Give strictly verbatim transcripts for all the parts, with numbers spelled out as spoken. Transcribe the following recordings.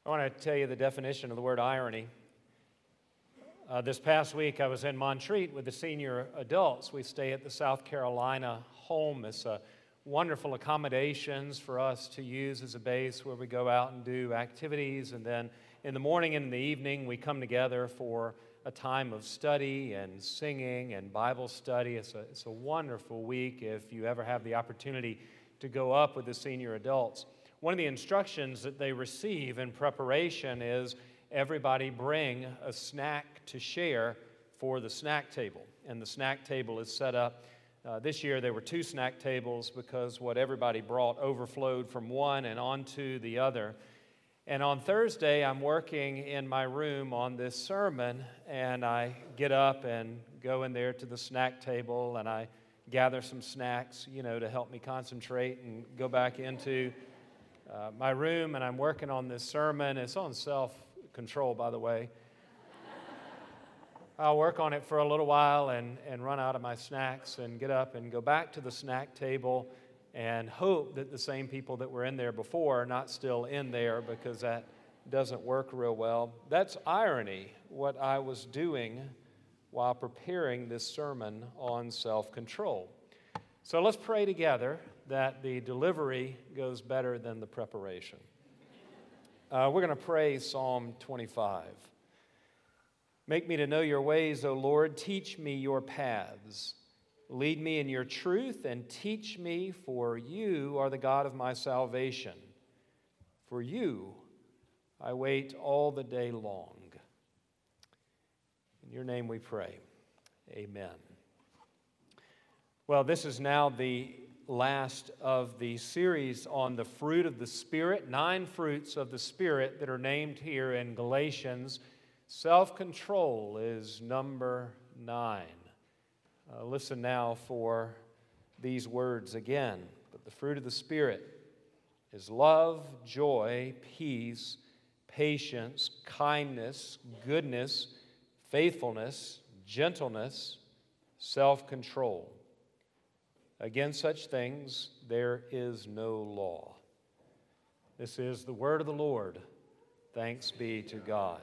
I want to tell you the definition of the word irony. Uh, this past week, I was in Montreat with the senior adults. We stay at the South Carolina home. It's a wonderful accommodations for us to use as a base where we go out and do activities. And then in the morning and in the evening, we come together for a time of study and singing and Bible study. It's a, it's a wonderful week if you ever have the opportunity to go up with the senior adults. One of the instructions that they receive in preparation is everybody bring a snack to share for the snack table. And the snack table is set up. Uh, this year there were two snack tables because what everybody brought overflowed from one and onto the other. And on Thursday, I'm working in my room on this sermon, and I get up and go in there to the snack table, and I gather some snacks, you know, to help me concentrate and go back into uh, my room, and I'm working on this sermon. It's on self-control, by the way. I'll work on it for a little while and, and run out of my snacks and get up and go back to the snack table and hope that the same people that were in there before are not still in there, because that doesn't work real well. That's irony, what I was doing while preparing this sermon on self-control. So let's pray together that the delivery goes better than the preparation. Uh, we're going to pray Psalm twenty-five. Make me to know your ways, O Lord. Teach me your paths. Lead me in your truth and teach me, for you are the God of my salvation. For you I wait all the day long. In your name we pray. Amen. Well, this is now the last of the series on the fruit of the Spirit, nine fruits of the Spirit that are named here in Galatians. Self-control is number nine. Uh, listen now for these words again. But the fruit of the Spirit is love, joy, peace, patience, kindness, goodness, faithfulness, gentleness, self-control. Against such things there is no law. This is the word of the Lord. Thanks be to God.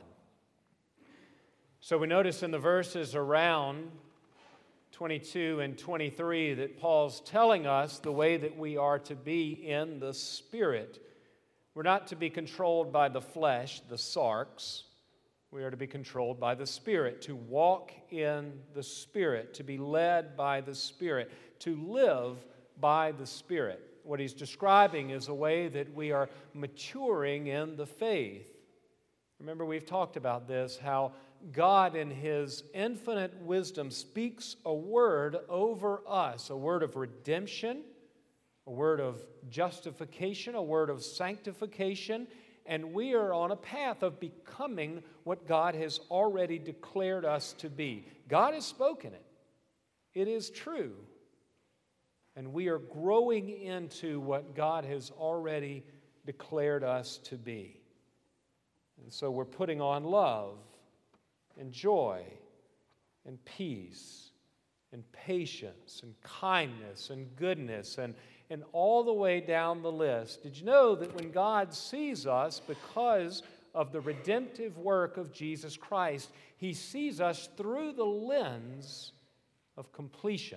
So we notice in the verses around twenty-two and twenty-three that Paul's telling us the way that we are to be in the Spirit. We're not to be controlled by the flesh, the sarx. We are to be controlled by the Spirit, to walk in the Spirit, to be led by the Spirit, to live by the Spirit. What he's describing is a way that we are maturing in the faith. Remember, we've talked about this, how God in His infinite wisdom speaks a word over us, a word of redemption, a word of justification, a word of sanctification, and we are on a path of becoming what God has already declared us to be. God has spoken it. It is true. And we are growing into what God has already declared us to be. And so we're putting on love and joy and peace and patience and kindness and goodness and, and all the way down the list. Did you know that when God sees us, because of the redemptive work of Jesus Christ, He sees us through the lens of completion?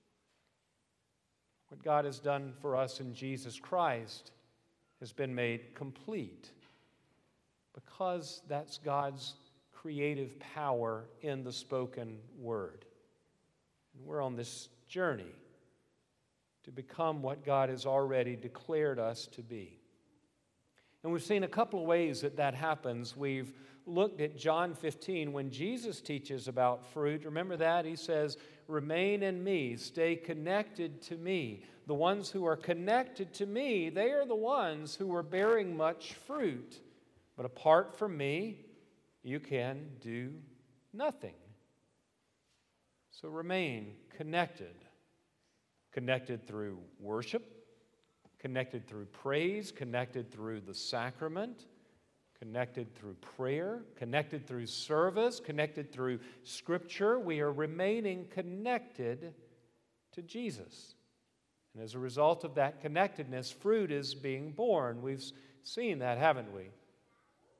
What God has done for us in Jesus Christ has been made complete, because that's God's creative power in the spoken word. And we're on this journey to become what God has already declared us to be. And we've seen a couple of ways that that happens. We've looked at John fifteen when Jesus teaches about fruit. Remember that? He says, "Remain in me, stay connected to me." The ones who are connected to me, they are the ones who are bearing much fruit. But apart from me, you can do nothing. So remain connected. Connected through worship, connected through praise, connected through the sacrament, connected through prayer, connected through service, connected through Scripture. We are remaining connected to Jesus. And as a result of that connectedness, fruit is being born. We've seen that, haven't we?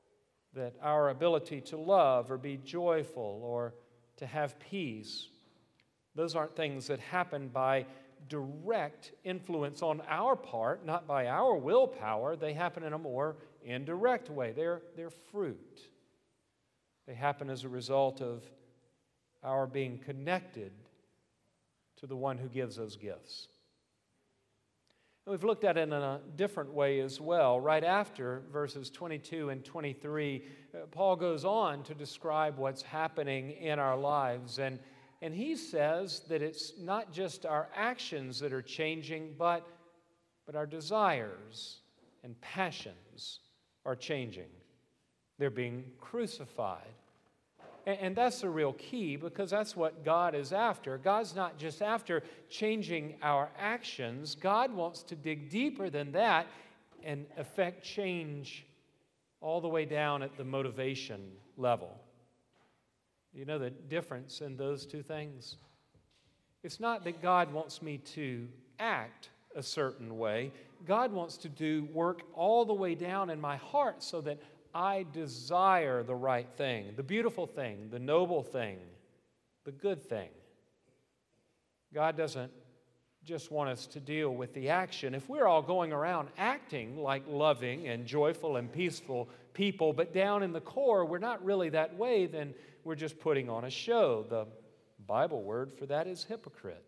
that our ability to love or be joyful or to have peace, those aren't things that happen by direct influence on our part, not by our willpower. They happen in a more indirect way. They're, they're fruit. They happen as a result of our being connected to the one who gives those gifts. And we've looked at it in a different way as well. Right after verses twenty-two and twenty-three, uh, Paul goes on to describe what's happening in our lives. And, and he says that it's not just our actions that are changing, but, but our desires and passions are changing. They're being crucified. And that's the real key, because that's what God is after. God's not just after changing our actions. God wants to dig deeper than that and effect change all the way down at the motivation level. You know the difference in those two things? It's not that God wants me to act a certain way. God wants to do work all the way down in my heart so that I desire the right thing, the beautiful thing, the noble thing, the good thing. God doesn't just want us to deal with the action. If we're all going around acting like loving and joyful and peaceful people, but down in the core we're not really that way, then we're just putting on a show. The Bible word for that is hypocrite.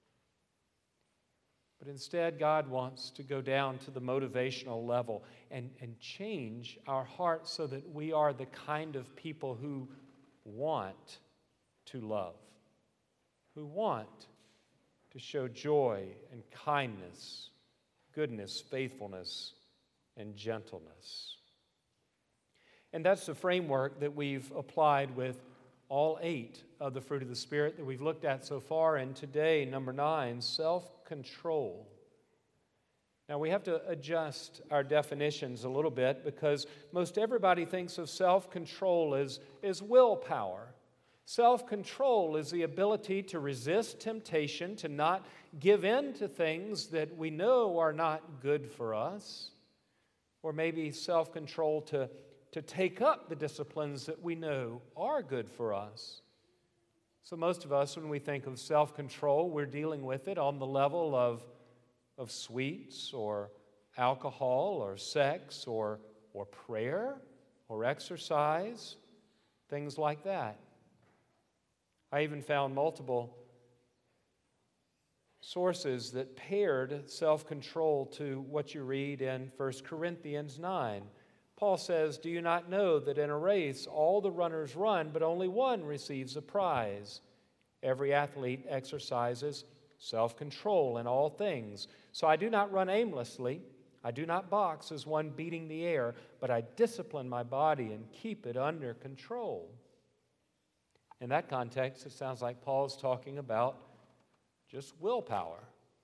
But instead, God wants to go down to the motivational level and, and change our hearts so that we are the kind of people who want to love, who want to show joy and kindness, goodness, faithfulness, and gentleness. And that's the framework that we've applied with all eight of the fruit of the Spirit that we've looked at so far. And today, number nine, self-control. Now, we have to adjust our definitions a little bit, because most everybody thinks of self-control as, as willpower. Self-control is the ability to resist temptation, to not give in to things that we know are not good for us, or maybe self-control to to take up the disciplines that we know are good for us. So most of us, when we think of self-control, we're dealing with it on the level of, of sweets or alcohol or sex or, or prayer or exercise, things like that. I even found multiple sources that paired self-control to what you read in First Corinthians nine. Paul says, "Do you not know that in a race all the runners run, but only one receives a prize? Every athlete exercises self-control in all things. So I do not run aimlessly. I do not box as one beating the air, but I discipline my body and keep it under control." In that context, it sounds like Paul's talking about just willpower.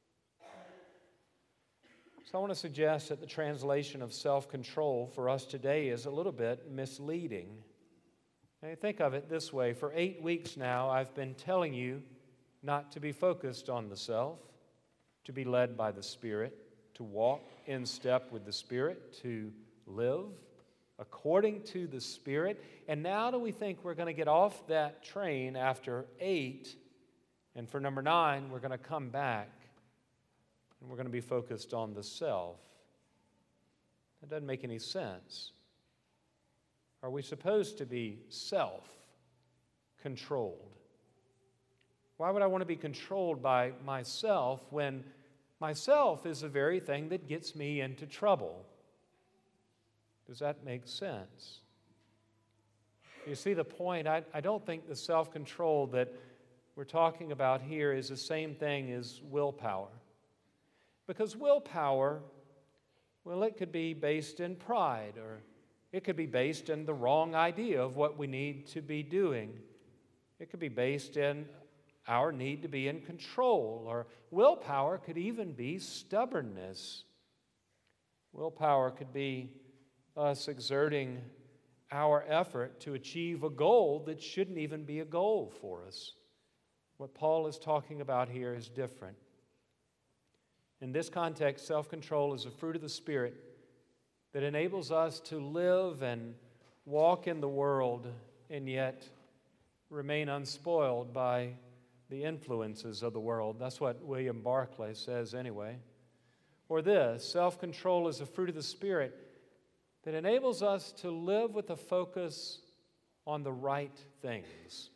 So I want to suggest that the translation of self-control for us today is a little bit misleading. Now, think of it this way. For eight weeks now, I've been telling you not to be focused on the self, to be led by the Spirit, to walk in step with the Spirit, to live according to the Spirit. And now do we think we're going to get off that train after eight, and for number nine, we're going to come back and we're going to be focused on the self? That doesn't make any sense. Are we supposed to be self-controlled? Why would I want to be controlled by myself when myself is the very thing that gets me into trouble? Does that make sense? You see the point? I, I don't think the self-control that we're talking about here is the same thing as willpower. Because willpower, well, it could be based in pride, or it could be based in the wrong idea of what we need to be doing. It could be based in our need to be in control, or willpower could even be stubbornness. Willpower could be us exerting our effort to achieve a goal that shouldn't even be a goal for us. What Paul is talking about here is different. In this context, self-control is a fruit of the Spirit that enables us to live and walk in the world and yet remain unspoiled by the influences of the world. That's what William Barclay says anyway. Or this, self-control is a fruit of the Spirit that enables us to live with a focus on the right things,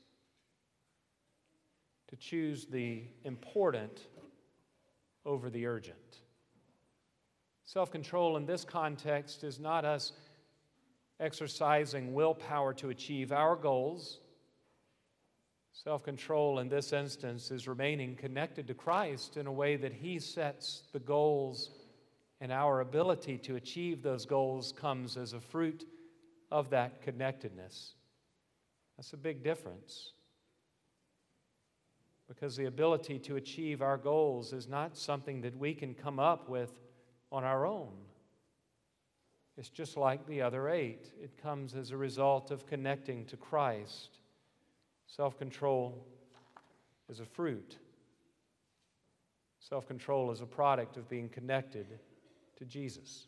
to choose the important over the urgent. Self-control in this context is not us exercising willpower to achieve our goals. Self-control in this instance is remaining connected to Christ in a way that He sets the goals, and our ability to achieve those goals comes as a fruit of that connectedness. That's a big difference, because the ability to achieve our goals is not something that we can come up with on our own. It's just like the other eight. It comes as a result of connecting to Christ. Self-control is a fruit. Self-control is a product of being connected to Jesus.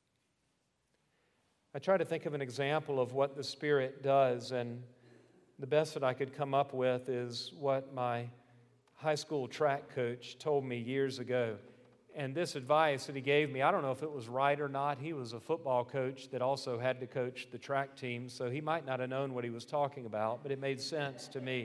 I try to think of an example of what the Spirit does, and the best that I could come up with is what my high school track coach told me years ago. And this advice that he gave me, I don't know if it was right or not. He was a football coach that also had to coach the track team, so he might not have known what he was talking about, but it made sense to me.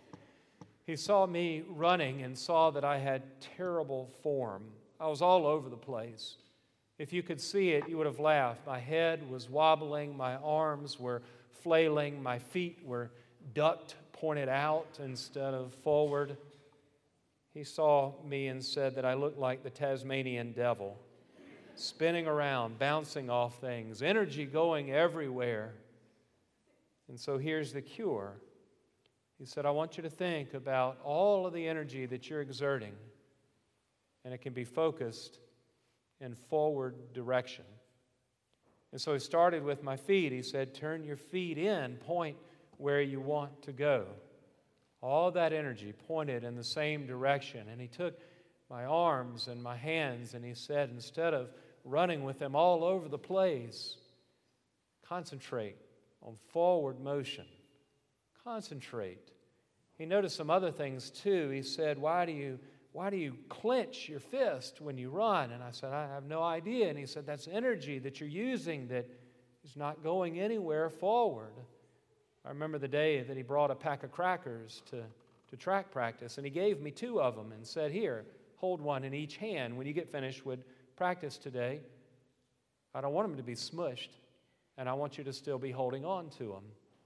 He saw me running and saw that I had terrible form. I was all over the place. If you could see it, you would have laughed. My head was wobbling, my arms were flailing, my feet were ducked, pointed out instead of forward. He saw me and said that I looked like the Tasmanian devil, spinning around, bouncing off things, energy going everywhere. And so here's the cure. He said, I want you to think about all of the energy that you're exerting, and it can be focused in forward direction. And so he started with my feet. He said, turn your feet in, point where you want to go. All that energy pointed in the same direction. And he took my arms and my hands and he said, instead of running with them all over the place, concentrate on forward motion. Concentrate. He noticed some other things too. He said, why do you, why do you clench your fist when you run? And I said, I have no idea. And he said, that's energy that you're using that is not going anywhere forward. I remember the day that he brought a pack of crackers to, to track practice, and he gave me two of them and said, here, hold one in each hand when you get finished with practice today. I don't want them to be smushed, and I want you to still be holding on to them.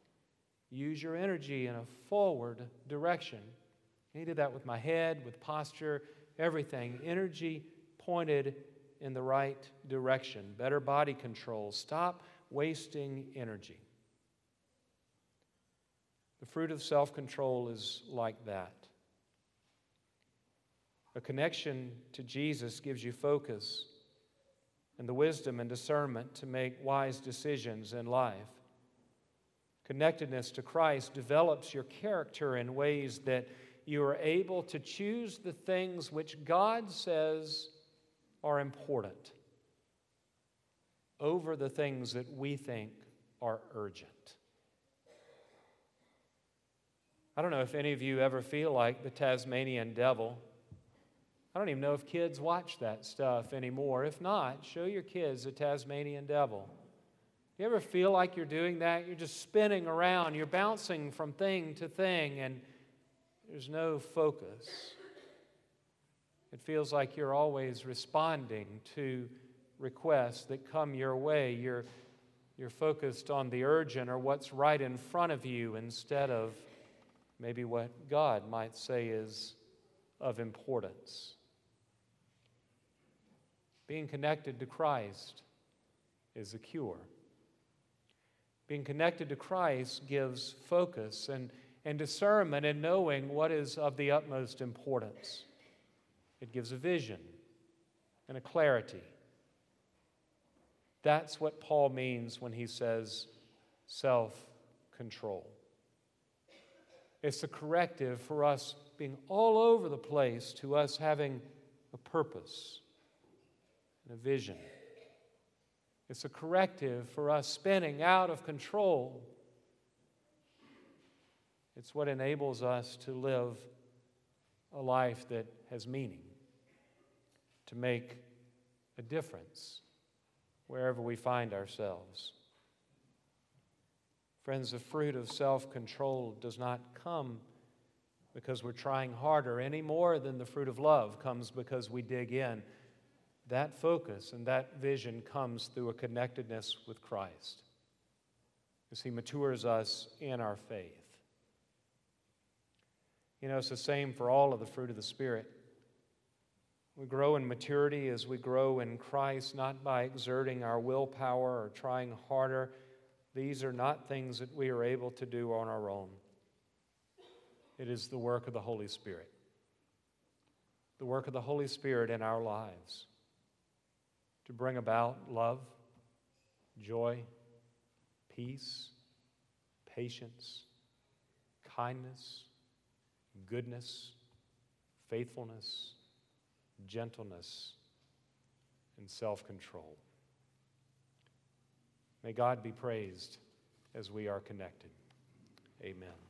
Use your energy in a forward direction. And he did that with my head, with posture, everything. Energy pointed in the right direction. Better body control. Stop wasting energy. The fruit of self-control is like that. A connection to Jesus gives you focus and the wisdom and discernment to make wise decisions in life. Connectedness to Christ develops your character in ways that you are able to choose the things which God says are important over the things that we think are urgent. I don't know if any of you ever feel like the Tasmanian devil. I don't even know if kids watch that stuff anymore. If not, show your kids the Tasmanian devil. You ever feel like you're doing that? You're just spinning around. You're bouncing from thing to thing, and there's no focus. It feels like you're always responding to requests that come your way. You're, you're focused on the urgent or what's right in front of you instead of maybe what God might say is of importance. Being connected to Christ is a cure. Being connected to Christ gives focus and, and discernment in knowing what is of the utmost importance. It gives a vision and a clarity. That's what Paul means when he says self-control. It's a corrective for us being all over the place to us having a purpose and a vision. It's a corrective for us spinning out of control. It's what enables us to live a life that has meaning, to make a difference wherever we find ourselves. Friends, the fruit of self-control does not come because we're trying harder any more than the fruit of love comes because we dig in. That focus and that vision comes through a connectedness with Christ as He matures us in our faith. You know, it's the same for all of the fruit of the Spirit. We grow in maturity as we grow in Christ, not by exerting our willpower or trying harder. These are not things that we are able to do on our own. It is the work of the Holy Spirit. The work of the Holy Spirit in our lives to bring about love, joy, peace, patience, kindness, goodness, faithfulness, gentleness, and self-control. May God be praised as we are connected. Amen.